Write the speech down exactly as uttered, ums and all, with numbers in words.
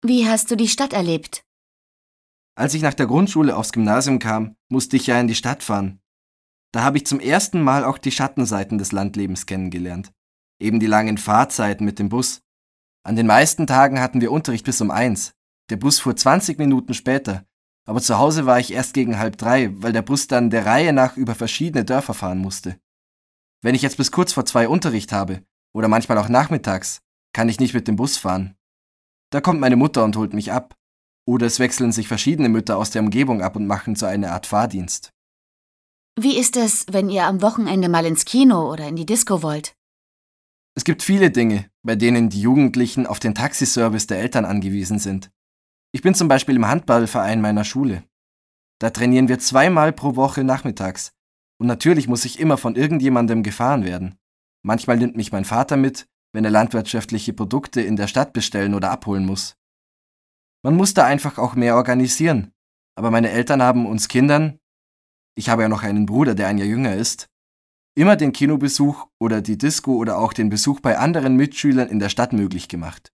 Wie hast du die Stadt erlebt? Als ich nach der Grundschule aufs Gymnasium kam, musste ich ja in die Stadt fahren. Da habe ich zum ersten Mal auch die Schattenseiten des Landlebens kennengelernt. Eben die langen Fahrzeiten mit dem Bus. An den meisten Tagen hatten wir Unterricht bis um eins. Der Bus fuhr zwanzig Minuten später. Aber zu Hause war ich erst gegen halb drei, weil der Bus dann der Reihe nach über verschiedene Dörfer fahren musste. Wenn ich jetzt bis kurz vor zwei Unterricht habe, oder manchmal auch nachmittags, kann ich nicht mit dem Bus fahren. Da kommt meine Mutter und holt mich ab. Oder es wechseln sich verschiedene Mütter aus der Umgebung ab und machen so eine Art Fahrdienst. Wie ist es, wenn ihr am Wochenende mal ins Kino oder in die Disco wollt? Es gibt viele Dinge, bei denen die Jugendlichen auf den Taxiservice der Eltern angewiesen sind. Ich bin zum Beispiel im Handballverein meiner Schule. Da trainieren wir zweimal pro Woche nachmittags. Und natürlich muss ich immer von irgendjemandem gefahren werden. Manchmal nimmt mich mein Vater mit, wenn er landwirtschaftliche Produkte in der Stadt bestellen oder abholen muss. Man muss da einfach auch mehr organisieren. Aber meine Eltern haben uns Kindern, ich habe ja noch einen Bruder, der ein Jahr jünger ist, immer den Kinobesuch oder die Disco oder auch den Besuch bei anderen Mitschülern in der Stadt möglich gemacht.